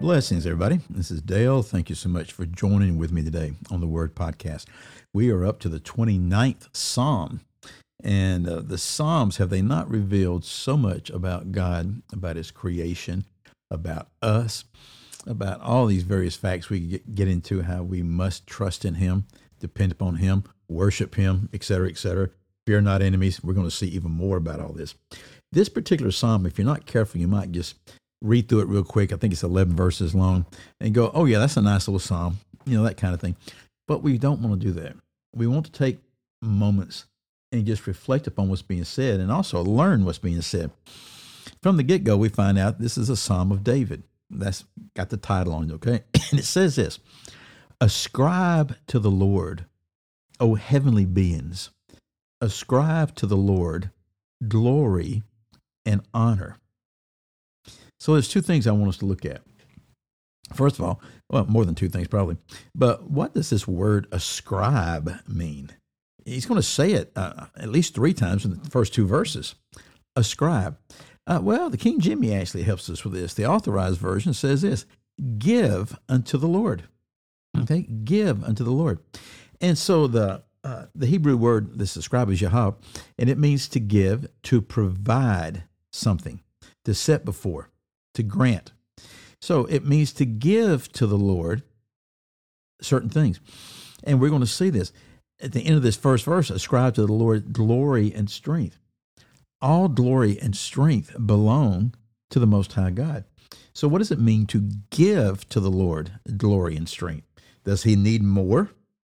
Blessings, everybody. This is Dale. Thank you so much for joining with me today on the Word Podcast. We are up to the 29th Psalm. And the Psalms, have they not revealed so much about God, about His creation, about us, about all these various facts we get into, how we must trust in Him, depend upon Him, worship Him, etc., etc. Fear not enemies. We're going to see even more about all this. This particular Psalm, if you're not careful, you might just read through it real quick. I think it's 11 verses long and go, oh yeah, that's a nice little Psalm, that kind of thing. But we don't want to do that. We want to take moments and just reflect upon what's being said and also learn what's being said. From the get-go, we find out this is a Psalm of David. That's got the title on it, okay? And it says this: ascribe to the Lord, O heavenly beings. Ascribe to the Lord glory and honor. So there's two things I want us to look at. First of all, well, more than two things probably, but what does this word ascribe mean? He's going to say it at least three times in the first two verses. Ascribe. Well, the King Jimmy actually helps us with this. The Authorized Version says this: give unto the Lord. Okay, give unto the Lord. And so the Hebrew word this ascribe is yahab, and it means to give, to provide something, to set before, to grant. So it means to give to the Lord certain things. And we're going to see this. At the end of this first verse, ascribe to the Lord glory and strength. All glory and strength belong to the Most High God. So what does it mean to give to the Lord glory and strength? Does He need more?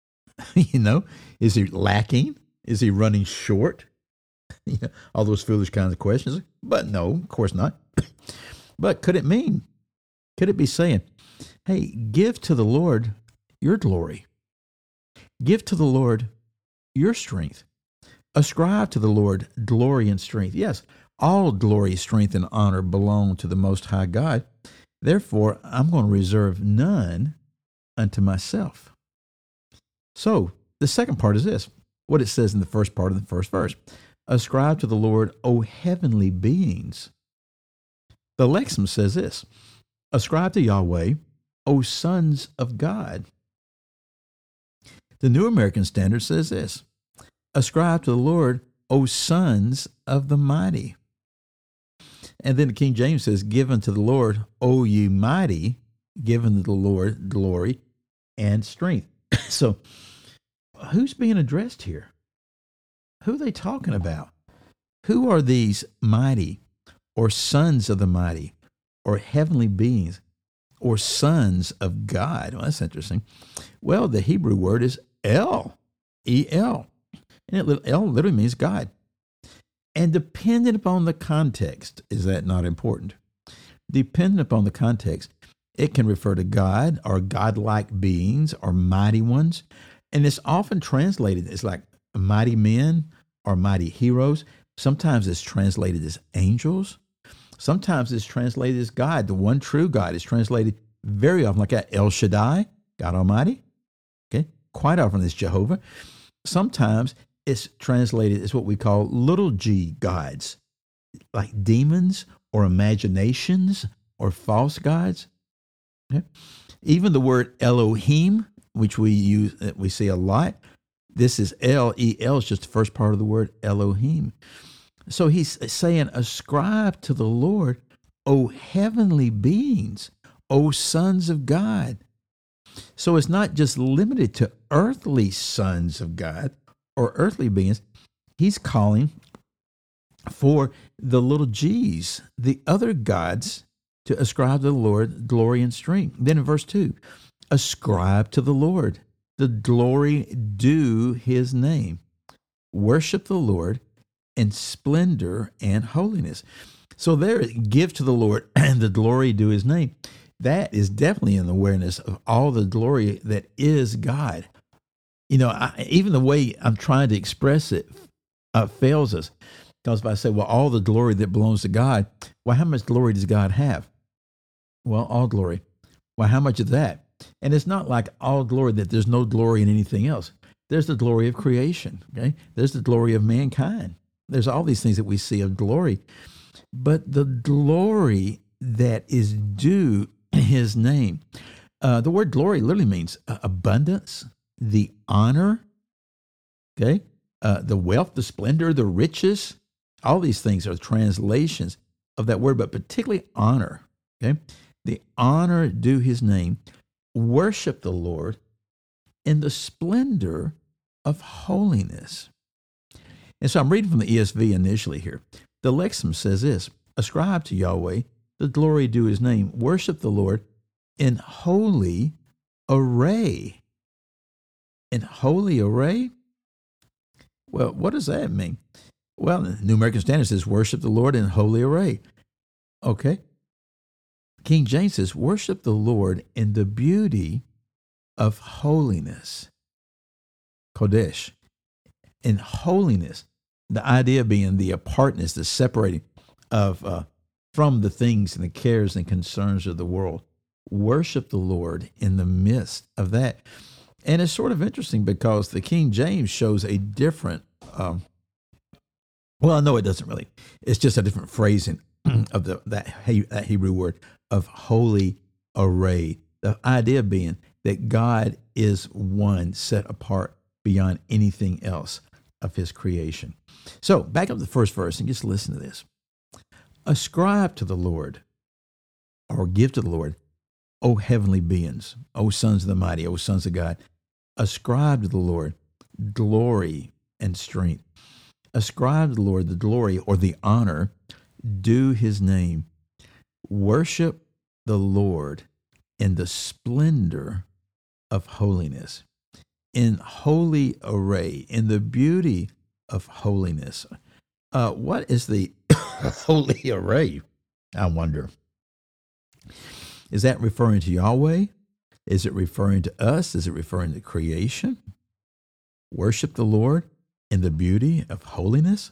Is He lacking? Is He running short? All those foolish kinds of questions. But no, of course not. But could it be saying, hey, give to the Lord your glory. Give to the Lord your strength. Ascribe to the Lord glory and strength. Yes, all glory, strength, and honor belong to the Most High God. Therefore, I'm going to reserve none unto myself. So, the second part is this, what it says in the first part of the first verse. Ascribe to the Lord, O heavenly beings. The Lexham says this: ascribe to Yahweh, O sons of God. The New American Standard says this: ascribe to the Lord, O sons of the mighty. And then the King James says, give unto the Lord, O ye mighty, give unto the Lord glory and strength. So, who's being addressed here? Who are they talking about? Who are these mighty, or sons of the mighty, or heavenly beings, or sons of God? Well, that's interesting. Well, the Hebrew word is El, E-L. And El literally means God. And dependent upon the context, is that not important? Dependent upon the context, it can refer to God or godlike beings or mighty ones. And it's often translated as like mighty men or mighty heroes. Sometimes it's translated as angels. Sometimes it's translated as God. The one true God is translated very often like that, El Shaddai, God Almighty. Okay, quite often it's Jehovah. Sometimes it's translated as what we call little g gods, like demons or imaginations or false gods. Okay? Even the word Elohim, which we see a lot, this is El-E-L, is just the first part of the word Elohim. So he's saying, ascribe to the Lord, O heavenly beings, O sons of God. So it's not just limited to earthly sons of God or earthly beings. He's calling for the little g's, the other gods, to ascribe to the Lord glory and strength. Then in verse 2, ascribe to the Lord the glory due His name. Worship the Lord in splendor and holiness. So there, give to the Lord and the glory due His name. That is definitely an awareness of all the glory that is God. Even the way I'm trying to express it fails us. Because if I say, well, all the glory that belongs to God, well, how much glory does God have? Well, all glory. Well, how much of that? And it's not like all glory that there's no glory in anything else. There's the glory of creation, okay? There's the glory of mankind. There's all these things that we see of glory. But the glory that is due his name. The word glory literally means abundance, the honor, okay, the wealth, the splendor, the riches. All these things are translations of that word, but particularly honor, okay? The honor due his name. Worship the Lord in the splendor of holiness. And so I'm reading from the ESV initially here. The Lexham says this: ascribe to Yahweh the glory due his name. Worship the Lord in holy array. In holy array? Well, what does that mean? Well, the New American Standard says, worship the Lord in holy array. Okay. King James says, worship the Lord in the beauty of holiness. Kodesh. In holiness. The idea being the apartness, the separating of from the things and the cares and concerns of the world. Worship the Lord in the midst of that. And it's sort of interesting because the King James shows a different, well, no, it doesn't really. It's just a different phrasing of that Hebrew word of holy array. The idea being that God is one set apart beyond anything else of his creation. So back up to the first verse and just listen to this. Ascribe to the Lord, or give to the Lord, O heavenly beings, O sons of the mighty, O sons of God. Ascribe to the Lord glory and strength. Ascribe to the Lord the glory or the honor due his name. Worship the Lord in the splendor of holiness, in holy array, in the beauty of holiness. What is the holy array? I wonder. Is that referring to Yahweh? Is it referring to us? Is it referring to creation? Worship the Lord in the beauty of holiness?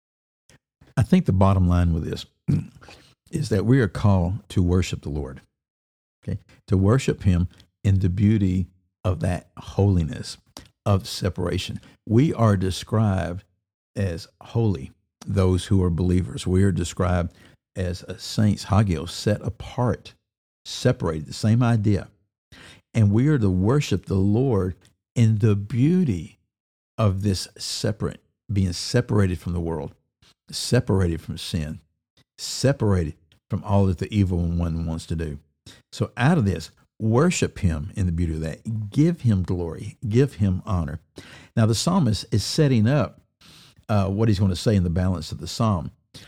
I think the bottom line with this is that we are called to worship the Lord, okay? To worship him in the beauty of that holiness, of separation. We are described as holy, those who are believers. We are described as saints, hagios, set apart, separated, the same idea. And we are to worship the Lord in the beauty of this separate, being separated from the world, separated from sin, separated from all that the evil one wants to do. So out of this, worship him in the beauty of that. Give him glory. Give him honor. Now the psalmist is setting up what he's going to say in the balance of the psalm.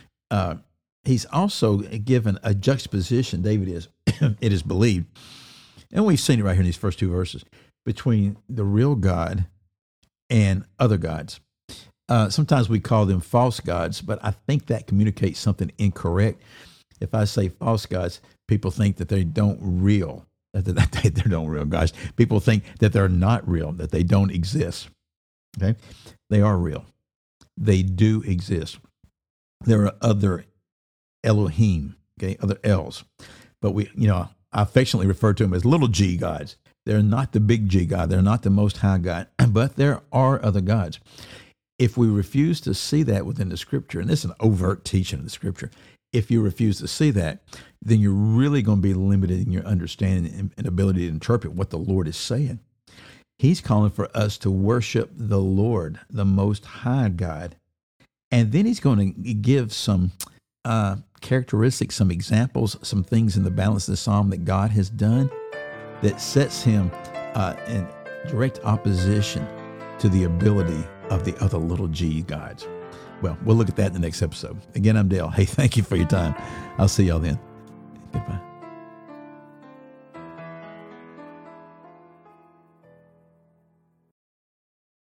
He's also given a juxtaposition, David is, it is believed, and we've seen it right here in these first two verses, between the real God and other gods. Sometimes we call them false gods, but I think that communicates something incorrect. If I say false gods, people think that they don't real, that they don't real gods. People think that they're not real, that they don't exist. Okay, they are real. They do exist. There are other Elohim, okay, other Els, but I affectionately refer to them as little g gods. They're not the big G God. They're not the most high God, but there are other gods. If we refuse to see that within the scripture, and this is an overt teaching of the scripture, if you refuse to see that, then you're really going to be limited in your understanding and ability to interpret what the Lord is saying. He's calling for us to worship the Lord, the most high God. And then he's going to give some characteristics, some examples, some things in the balance of the psalm that God has done that sets him in direct opposition to the ability of the other little g gods. Well, we'll look at that in the next episode. Again, I'm Dale. Hey, thank you for your time. I'll see y'all then. Goodbye.